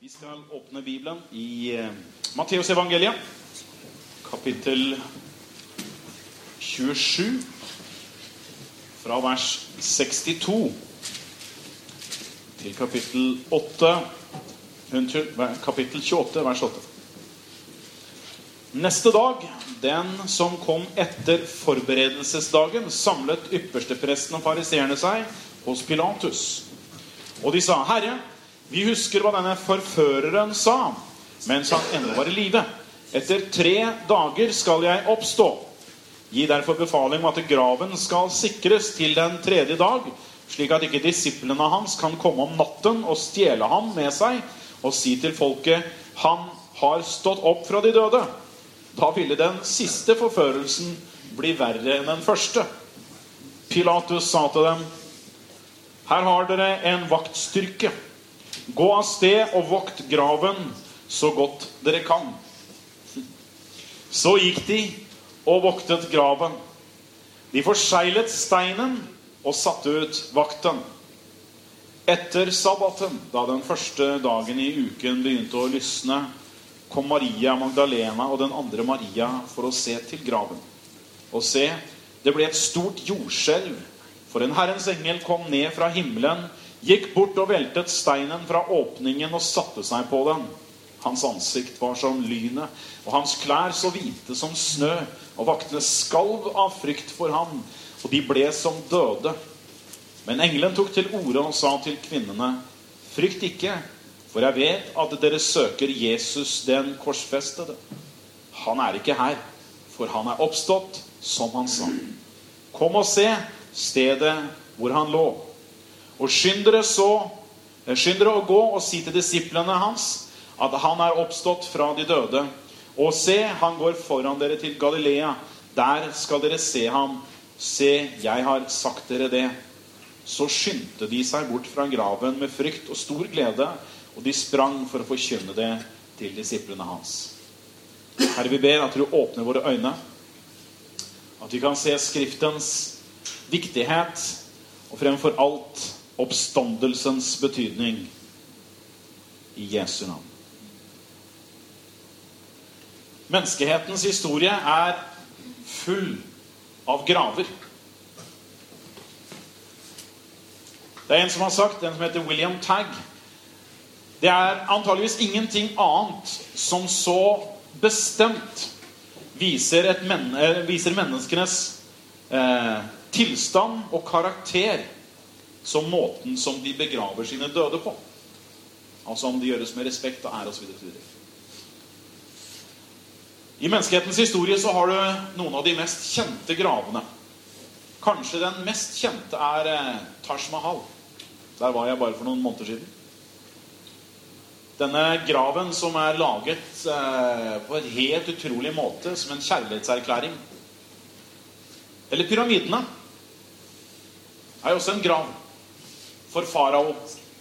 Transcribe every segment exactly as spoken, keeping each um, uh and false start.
Vi skal åpne Bibelen i eh, Matteus evangeliet, kapittel tjuesju, fra vers sekstito til kapittel åtte, unnskyld, kapittel tjueåtte, vers åtte. Neste dag, den som kom etter forberedelsesdagen, samlet ypperstepresten og fariseerne seg hos Pilatus. Og de sa, Herre, vi husker hva denne forføreren sa, mens han ennå var i live. Etter tre dager skal jeg oppstå. Gi derfor befaling om at graven skal sikres til den tredje dag, slik at ikke disiplene hans kan komme om natten og stjele ham med seg, og si til folket, han har stått opp fra de døde. Da ville den siste forførelsen bli verre enn den første. Pilatus sa til dem, her har dere en vaktstyrke. Gå av sted og vokt graven så godt dere kan. Så gikk de og voktet graven. De forseglet steinen og satte ut vakten. Etter sabbaten, da den første dagen i uken begynte å lysne, kom Maria Magdalena og den andre Maria for å se til graven. Og se, det ble et stort jordskjelv, for en Herrens engel kom ned fra himmelen, gikk bort og veltet steinen fra åpningen og satte seg på den. Hans ansikt var som lynet, og hans klær så hvite som snø, og vaktene skalv av frykt for ham, og de ble som døde. Men engelen tok til orde og sa til kvinnene, frykt ikke, for jeg vet at dere søker Jesus den korsfestede. Han er ikke her, for han er oppstått, som han sa. Kom og se stedet hvor han lå. Og skynd dere så, skynd dere å gå og si til disiplene hans at han er oppstått fra de døde. Og se, han går foran dere til Galilea. Der skal dere se ham. Se, jeg har sagt dere det. Så skyndte de seg bort fra graven med frykt og stor glede, og de sprang for å forkynne det til disiplene hans. Herre, vi ber at du åpner våre øyne, at vi kan se skriftens viktighet, og fremfor alt oppstandelsens betydning i Jesu navn. Menneskehetens historie er full av graver. Det er en som har sagt, en som heter William Tagg, det er antageligvis ingenting annet som så bestemt viser, et men, viser menneskenes eh, tilstand og karakter som måten som de begraver sine døde på. Altså om det gjøres med respekt og ære og så videre. I menneskehetens historie så har du noen av de mest kjente gravene. Kanskje den mest kjente er eh, Taj Mahal. Der var jeg bare for noen måneder siden. Denne graven som er laget eh, på en helt utrolig måte, som en kjærlighetserklæring. Eller pyramidene er jo også en grav for farao.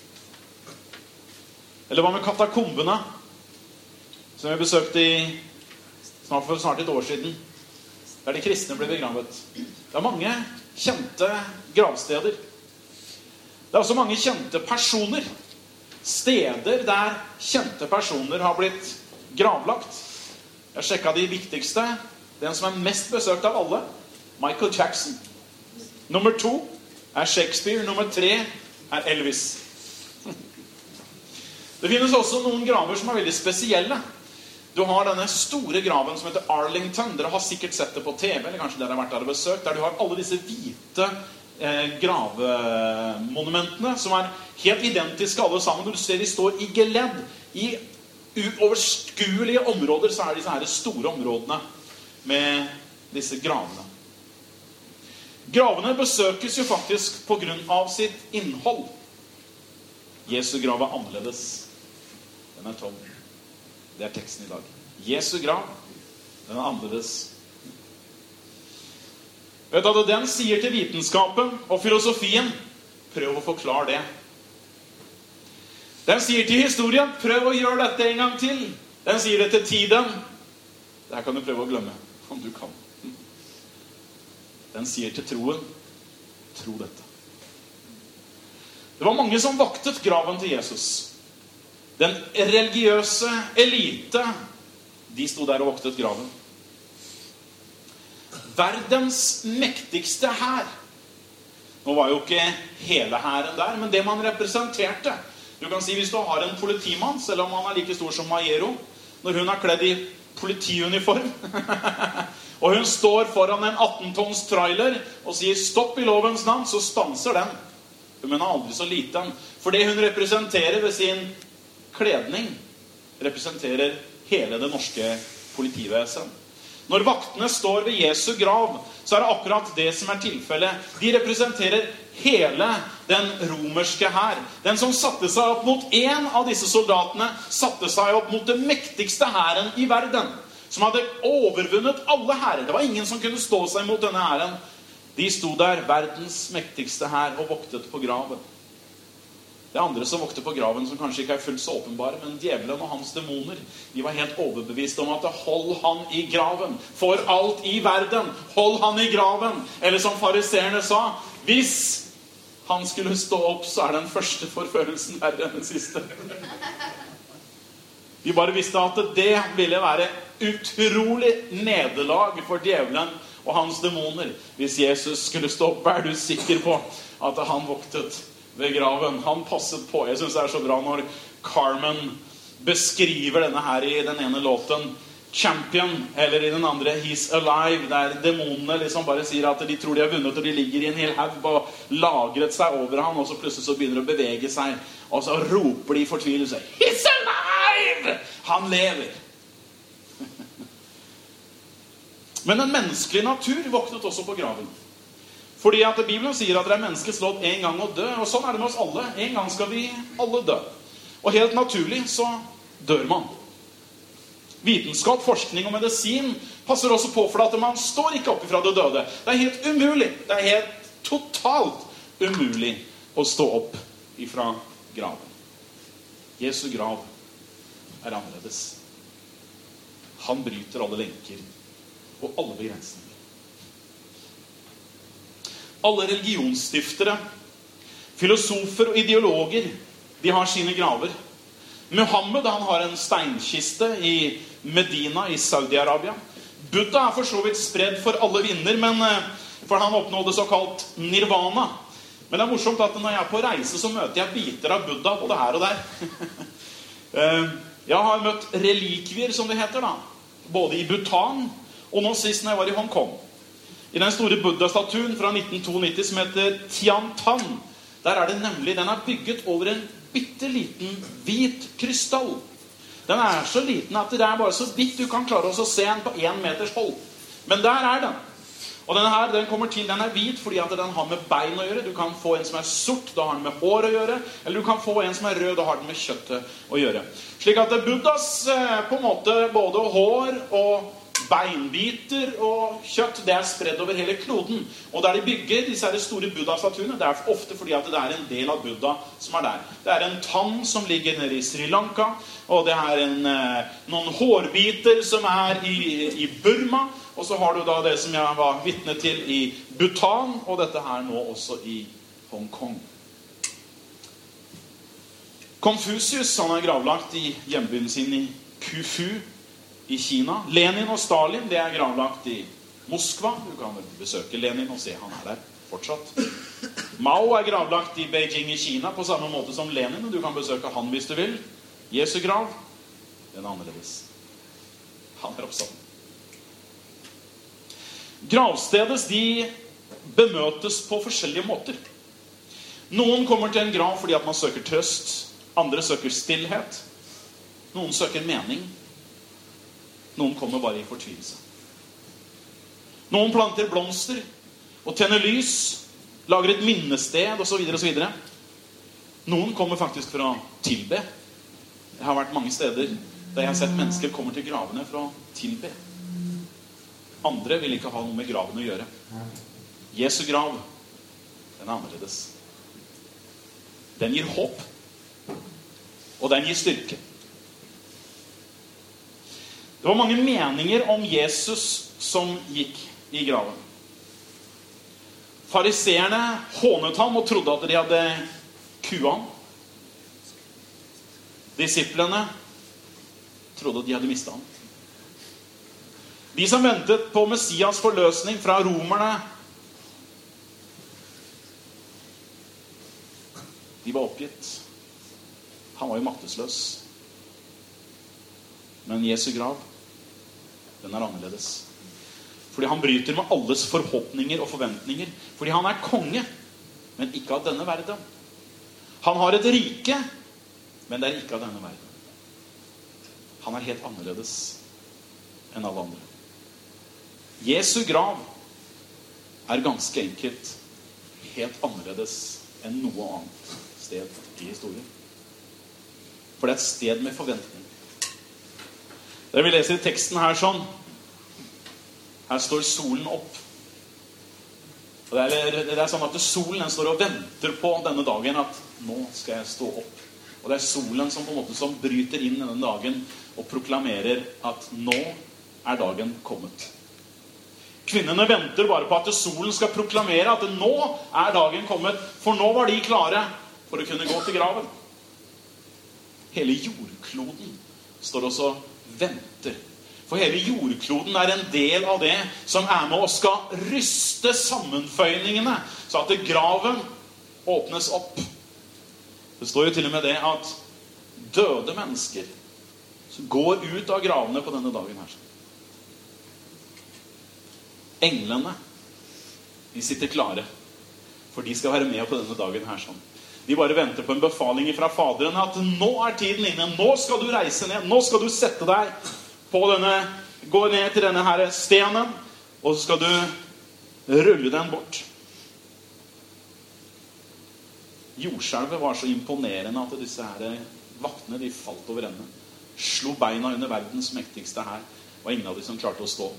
Eller hva med katakombene, som vi besøkte i snart for snart et år siden, der de kristne ble begravet. Det er mange kjente gravsteder. Det er også mange kjente personer. Steder der kjente personer har blitt gravlagt. Jeg sjekket de viktigste. Den som er mest besøkt av alle, Michael Jackson. Nummer to er Shakespeare. Nummer tre er Elvis. Det finnes også noen graver som er veldig spesielle. Du har denne store graven som heter Arlington. Dere har sikkert sett det på T V, eller kanskje dere har vært der og besøkt, der du har alle disse hvite eh, gravemonumentene, som er helt identiske alle sammen. Du ser de står i geledd. I uoverskuelige områder så er disse her store områdene med disse gravene. Gravene besøkes jo faktisk på grunn av sitt innhold. Jesu grav er annerledes. Den er tom. Det er teksten i dag. Jesu grav, den er annerledes. Vet du hva den sier til vitenskapen og filosofien? Prøv å forklare det. Den sier til historien, prøv å gjøre dette en gang til. Den sier det til tiden. Det her kan du prøve å glemme, om du kan. Den sier til troen, tro dette. Det var mange som vaktet graven til Jesus. Den religiøse elite, de sto der og voktet graven. Verdens mektigste hær. Nå var jo ikke hele hæren der, men det man representerte. Du kan si hvis du har en politimann, selv om han er like stor som Majero, når hun er kledd i politiuniform, og hun står foran en atten tons trailer og sier stopp i lovens navn, så stanser den. Men er aldri så liten. For det hun representerer ved sin kledning, representerer hele det norske politivesen. Når vaktene står ved Jesu grav, så er det akkurat det som er tilfellet. De representerer hele den romerske hær. Den som satte seg opp mot en av disse soldatene, satte seg opp mot det mektigste hæren i verden, som hadde overvunnet alle hærer. Det var ingen som kunne stå seg mot denne hæren. De sto der, verdens mektigste hær, og voktet på graven. Det andre som vokte på graven, som kanskje ikke er fullt så åpenbare, men djevelen og hans demoner, de var helt overbevist om at hold han i graven. For alt i verden, hold han i graven. Eller som fariseerne sa, hvis han skulle stå opp, så er den første forførelsen verre enn den siste. De bare visste at det ville være utrolig nederlag for djevelen og hans demoner. Hvis Jesus skulle stå opp, er du sikker på at han voktet ved graven. Han passet på. Jeg synes det er så bra når Carmen beskriver denne her i den ene låten Champion, eller i den andre He's Alive, der demonene liksom bare sier at de tror de har vunnet, og de ligger i en hel haug og lagret seg over han, og så plutselig så begynner de å bevege seg, og så roper de i fortvilelse He's alive! Han lever! Men en menneskelig natur våknet også på graven. Fordi at Bibelen sier at det er menneskets lov en gang å dø, og sånn er det med oss alle. En gang skal vi alle dø. Og helt naturlig så dør man. Vitenskap, forskning og medisin passer også på for at man står ikke opp ifra det døde. Det er helt umulig. Det er helt totalt umulig å stå opp ifra graven. Jesu grav er annerledes. Han bryter alle lenker og alle begrensninger. Alle religionsstiftere, filosofer og ideologer, de har sine graver. Muhammed, han har en steinkiste i Medina i Saudi-Arabia. Buddha er for så vidt spredd for alle vinder, men for han oppnådde såkalt nirvana. Men det er morsomt at når jeg er på reise, så møter jeg biter av Buddha både her og der. Jeg har møtt relikvier, som det heter da, både i Bhutan, og nå sist når jeg var i Hongkong. I den store Buddha-statuen fra nitten nittito som heter Tiantan, der er det nemlig, den er bygget over en bitteliten hvit krystall. Den er så liten at det er bare så vidt du kan klare å se den på en meters hold. Men der er den. Og denne her, den kommer til, den er hvit fordi at den har med bein å gjøre. Du kan få en som er sort, da har den med hår å gjøre. Eller du kan få en som er rød, da har den med kjøttet å gjøre. Slik at Buddhas på en måte både hår og beinbiter og kjøtt, det er spredd over hele kloden. Og der de bygger disse store Buddha-statuene, det er ofte fordi at det er en del av Buddha som er der. Det er en tann som ligger nede i Sri Lanka, og det er en, noen hårbiter som er i, i Burma, og så har du da det som jeg var vitne til i Bhutan, og dette her nå også i Hongkong. Konfusius, han er gravlagt i hjembyen sin i Khufu i Kina. Lenin og Stalin, det er gravlagt i Moskva. Du kan besøke Lenin og se han er der fortsatt. Mao er gravlagt i Beijing i Kina på samme måte som Lenin, og du kan besøke han hvis du vil. Jesu grav, den er annerledes. Han er oppstått. Gravstedes, de bemøtes på forskjellige måter. Noen kommer til en grav fordi at man søker trøst. Andre søker stillhet. Noen søker mening. Noen kommer bare i fortvilelse. Noen planter blomster og tenner lys, lager et minnested og så videre og så videre. Noen kommer faktisk for å tilbe. Jeg har vært mange steder der jeg har sett mennesker kommer til gravene for å tilbe. Andre vil ikke ha noe med graven å gjøre. Jesu grav, den er annerledes. Den gir håp, og den gir styrke. Det var mange meninger om Jesus som gikk i graven. Fariseerne hånet ham og trodde at de hadde kua ham. Disiplene trodde de hadde mistet ham. De som ventet på Messias forløsning fra romerne, de var oppgitt. Han var jo maktesløs. Men Jesu grav, den er annerledes. Fordi han bryter med alles forhåpninger og forventninger. Fordi han er konge, men ikke av denne verden. Han har et rike, men det er ikke av denne verden. Han er helt annerledes enn alle andre. Jesu grav er ganske enkelt helt annerledes enn noe annet sted i historien. For det er et sted med forventning. Det vi leser i teksten her sånn, her står solen opp. Og det er, det er sånn at solen den står og venter på denne dagen at nå skal jeg stå opp. Og det er solen som på en måte som bryter inn denne dagen og proklamerer at nå er dagen kommet. Kvinnene venter bare på at solen skal proklamere at nå er dagen kommet, for nå var de klare for å kunne gå til graven. Hele jordkloden står også venter. For hele jordkloden er en del av det som er med og skal ryste sammenføyningene, så at graven åpnes opp. Det står jo til og med det at døde mennesker går ut av gravene på denne dagen her. Englene, de sitter klare, for de skal være med på denne dagen her sånn. De bare venter på en befaling fra Faderen at nå er tiden inne, nå skal du reise ned, nå skal du sette deg på denne, gå ned til denne her stenen, og så skal du rulle den bort. Jordskjelvet var så imponerende at disse her vaktene, de falt over ende. Slo beina under verdens mektigste her, og ingen av de som klarte å stå.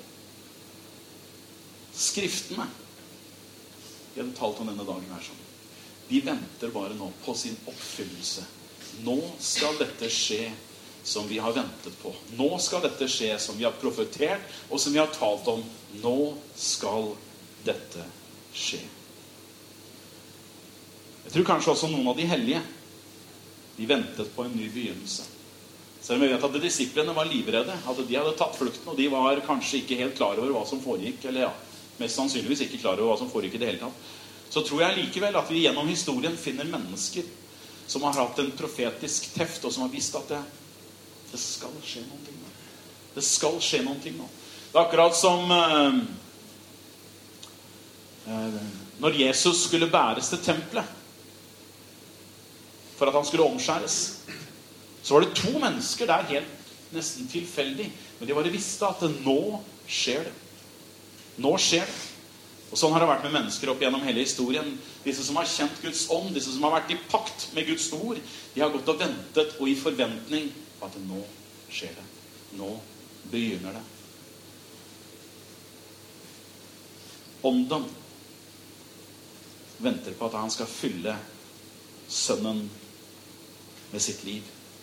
Skriftene, de hadde talt om denne dagen her sånn. De venter bare nå på sin oppfyllelse. Nå skal dette skje som vi har ventet på. Nå skal dette skje som vi har profetert, og som vi har talt om. Nå skal dette skje. Jeg tror kanskje også noen av de hellige, de ventet på en ny begynnelse. Selv om vi vet at de disiplene var livredde, at de hadde tatt flukten, og de var kanskje ikke helt klar over hva som foregikk, eller ja, mest sannsynligvis ikke klar over hva som foregikk i det hele tatt. Så tror jeg likevel at vi gjennom historien finner mennesker som har hatt en profetisk teft, og som har visst at det, det skal skje noen ting nå. Det skal skje noen ting nå. Det er akkurat som eh, eh, når Jesus skulle bæres til tempelet, for at han skulle omskjæres, så var det to mennesker der helt nesten tilfeldig, men de bare visste at nå skjer det. Nå skjer det. Og sånn har det vært med mennesker opp gjennom hele historien. Disse som har kjent Guds ånd, disse som har vært i pakt med Guds ord, de har gått og ventet og i forventning på at nå skjer det. Nå begynner det. Ånden venter på at han skal fylle sønnen med sitt liv.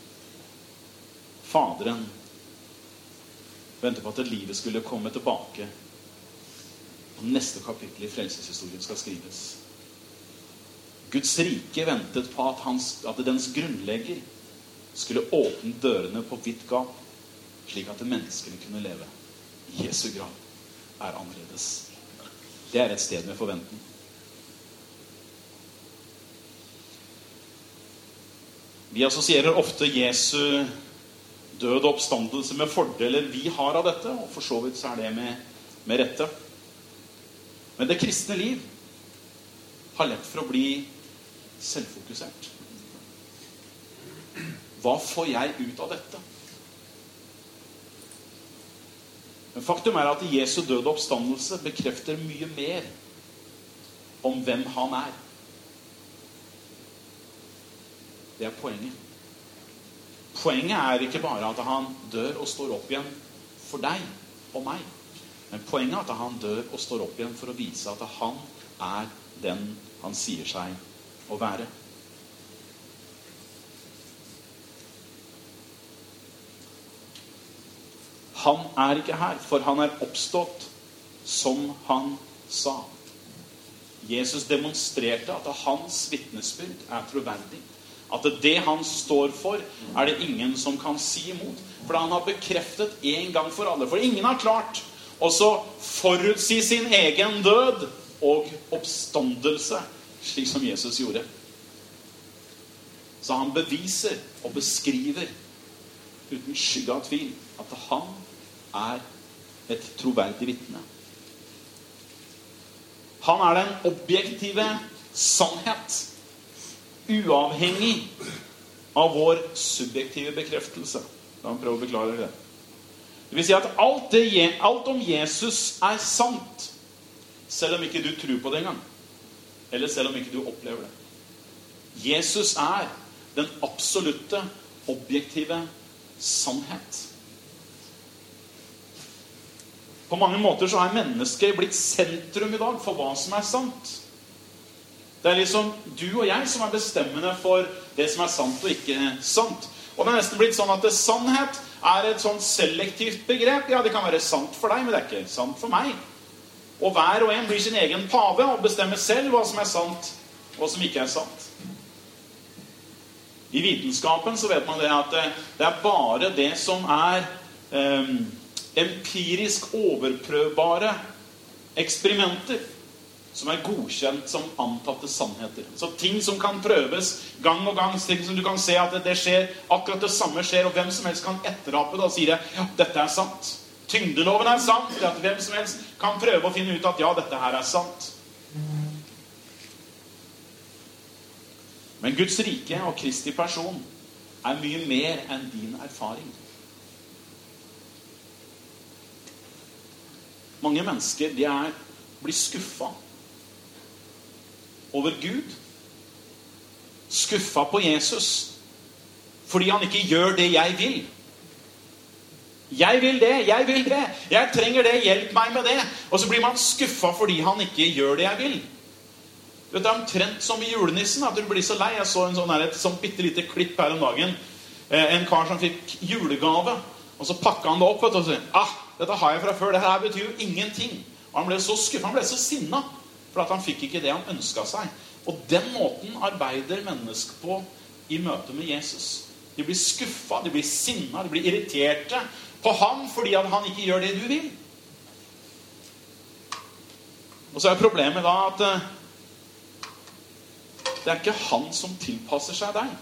Faderen venter på at livet skulle komme tilbake. Og neste kapittel i frelseshistorien skal skrives. Guds rike ventet på at, hans, at dens grunnlegger skulle åpne dørene på vidt gap, slik at menneskene kunne leve. Jesu grav er annerledes. Det er et sted med forventning. Vi assosierer ofte Jesu død og oppstandelse med fordeler vi har av dette, og for så vidt så er det med, med rette. Men det kristne liv har lett for å bli selvfokusert. Hva får jeg ut av dette? Men faktum er at Jesu død og oppstandelse bekrefter mye mer om hvem han er. Det er poenget. Poenget er ikke bare at han dør og står opp igjen for deg og meg. Men poenget er at han dør og står opp igjen for å vise at han er den han sier seg å være. Han er ikke her, for han er oppstått som han sa. Jesus demonstrerte at hans vitnesbyrd er troverdig. At det han står for, er det ingen som kan si imot. For han har bekreftet en gang for alle. For ingen har klart å forutsi sin egen død og oppstandelse, slik som Jesus gjorde. Så han beviser og beskriver uten skygge av tvil at han er et troverdig vitne. Han er den objektive sannhet, uavhengig av vår subjektive bekreftelse. La meg prøve å beklare det. Det vil si at alt, det, alt om Jesus er sant, selv om ikke du tror på det engang, eller selv om ikke du opplever det. Jesus er den absolutte, objektive sannhet. På mange måter så er mennesket blitt sentrum i dag for hva som er sant. Det er liksom du og jeg som er bestemmende for det som er sant og ikke sant. Og det er nesten blitt sånn at det, sannhet er et sånn selektivt begrep. Ja, det kan være sant for deg, men det er ikke sant for meg. Og hver og en blir sin egen pave og bestemmer selv hva som er sant og hva som ikke er sant. I vitenskapen så vet man det at det, det er bare det som er eh, empirisk overprøvbare eksperimenter som er godkjent som antatte sannheter. Så ting som kan prøves gang og gang, ting som du kan se at det, det skjer, akkurat det samme skjer, og hvem som helst kan etterape det og si det, ja, dette er sant. Tyngdeloven er sant, for at hvem som helst kan prøve å finne ut at ja, dette her er sant. Men Guds rike og Kristi person er mye mer enn din erfaring. Mange mennesker, de er, blir skuffet over Gud, skuffet på Jesus, fordi han ikke gjør det jeg vil. Jeg vil det, jeg vil det, jeg trenger det, hjelp meg med det. Og så blir man skuffet fordi han ikke gjør det jeg vil. Det er omtrent som i julenissen, at du blir så lei. Jeg så en sånn her, et sånn bittelite klipp her om dagen. En kar som fikk julegave, og så pakket han det opp, og så ah, dette har jeg fra før, det her betyr jo ingenting. Og han ble så skuffet, han ble så sinnet, for at han fikk ikke det han ønsket seg. Og den måten arbeider mennesker på i møte med Jesus. De blir skuffet, de blir sinnet, de blir irriterte på ham, fordi at han ikke gjør det du vil. Og så er problemet da at det er ikke han som tilpasser seg deg.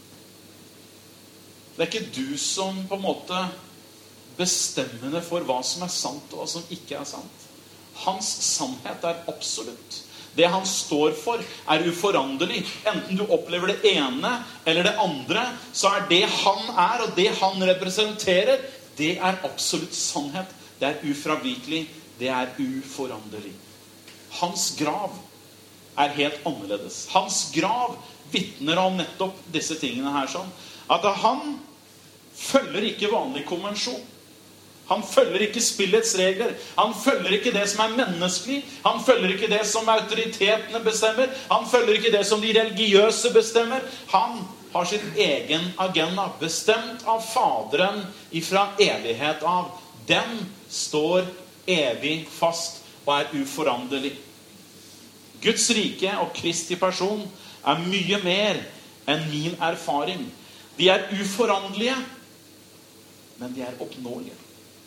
Det er ikke du som på en måte bestemmende for hva som er sant og hva som ikke er sant. Hans sannhet er absolutt. Det han står for er uforanderlig. Enten du opplever det ene eller det andre, så er det han er, og det han representerer, det er absolutt sannhet. Det er ufravikelig, det er uforanderlig. Hans grav er helt annerledes. Hans grav vittner om nettopp disse tingene her sånn. At han følger ikke vanlig konvensjon. Han følger ikke spillets regler. Han følger ikke det som er menneskelig. Han følger ikke det som autoritetene bestemmer. Han følger ikke det som de religiøse bestemmer. Han har sin egen agenda, bestemt av Faderen ifra evighet av. Den står evig fast og er uforanderlig. Guds rike og Kristi person er mye mer enn min erfaring. De er uforanderlige, men de er oppnåelige.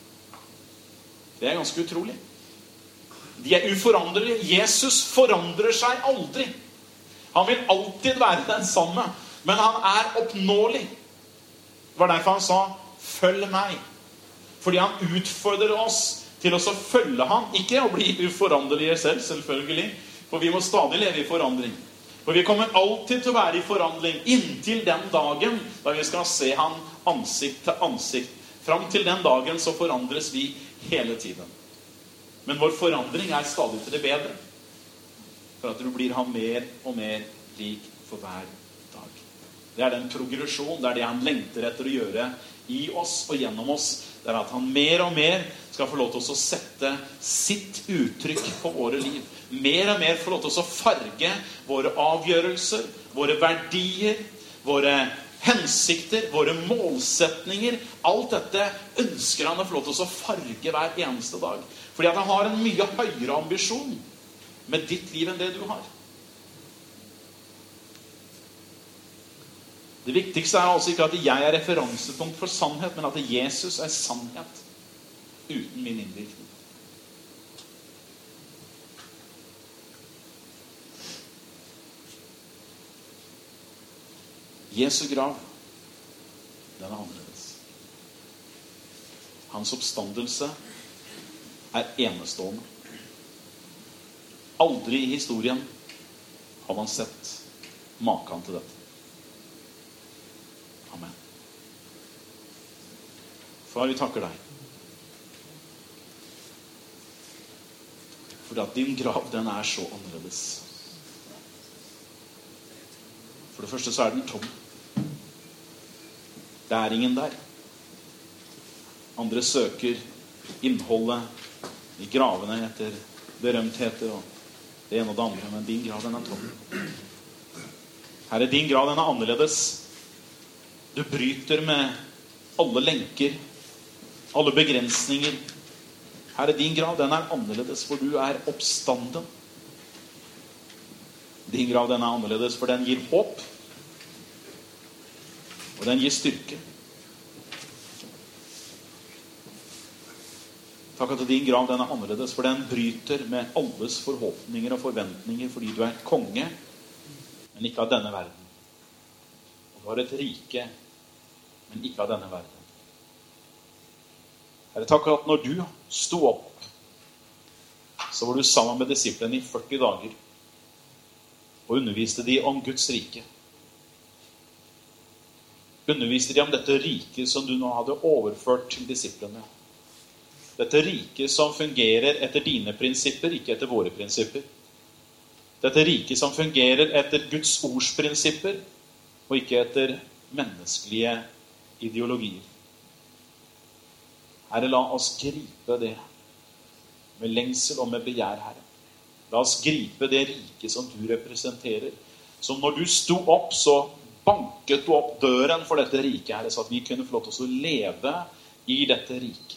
Det er ganske utrolig. De er uforanderlige. Jesus forandrer seg aldri. Han vil alltid være den samme, men han er oppnåelig. Det var derfor han sa, følg meg. Fordi han utfordrer oss til å følge han, ikke å bli uforanderlige selv, selvfølgelig. For vi må stadig leve i forandring. For vi kommer alltid til å være i forandring inntil den dagen da vi skal se han ansikt til ansikt. Fram til den dagen så forandres vi hele tiden. Men vår forandring er stadig til det bedre. For at du blir han mer og mer lik for hver dag. Det er den progresjon, det er det han lengter etter å gjøre i oss og gjennom oss. Det er at han mer og mer skal få lov til å sette sitt uttrykk på våre liv. Mer og mer få lov til å farge våre avgjørelser, våre verdier, våre hensikter, våre målsetninger. Alt dette ønsker han å få lov til å farge hver eneste dag. Fordi at han har en mye høyere ambisjon med ditt liv enn det du har. Det viktigste er altså ikke at jeg er referansepunkt for sannhet, men at Jesus er sannhet uten min innvirkning. Jesu grav, den er annerledes. Hans oppstandelse er enestående. Aldri i historien har man sett maken til dette. Amen. Far, vi takker deg. For at din grav, den er så annerledes. For det første så er den tom. Det er ingen der. Andre søker innholdet i gravene etter berømtheter og det ene og det andre, men din grav, den er tom. Herre, din grav, den er annerledes. Du bryter med alle lenker, alle begrensninger. Herre, din grav, den er annerledes, for du er oppstanden. Din grav, den er annerledes, for den gir håp, og den gir styrke. Takk at din grav, den er annerledes, for den bryter med alles forhåpninger og forventninger, fordi du er konge, men ikke av denne verden. Og du har et rike, men ikke av denne verden. Herre, takk at når du sto opp, så var du sammen med disiplene i førti dager, og underviste de om Guds rike. Underviste de om dette riket som du nå hadde overført til disiplene. Dette riket som fungerer etter dine prinsipper, ikke etter våre prinsipper. Dette riket som fungerer etter Guds ords prinsipper, og ikke etter menneskelige ideologier. Herre, la oss gripe det med lengsel og med begjær, Herre. La oss gripe det riket som du representerer. Som når du sto opp, så banket du opp døren for dette riket, Herre, så at vi kunne få lov til å leve i dette riket.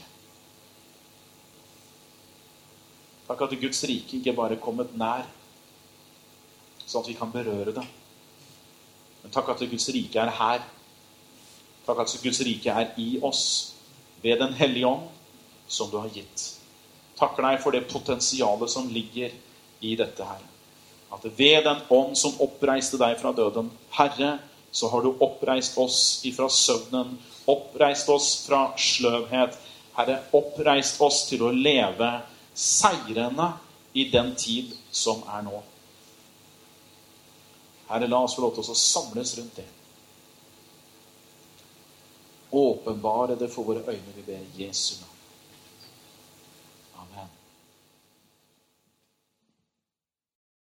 Takk at Guds rike ikke bare er kommet nær, så at vi kan berøre det. Men takk at Guds rike er her. Takk at Guds rike er i oss, ved den hellige ånd som du har gitt. Takker deg for det potensialet som ligger i dette, Herre. At ved den ånd som oppreiste deg fra døden, Herre, så har du oppreist oss ifra søvnen, oppreist oss fra sløvhet, Herre, oppreist oss til å leve seirende i den tid som er nå. Herre, la oss få lov til å samles rundt det. Åpenbare det for våre øyne, vi ber i Jesu navn. Amen.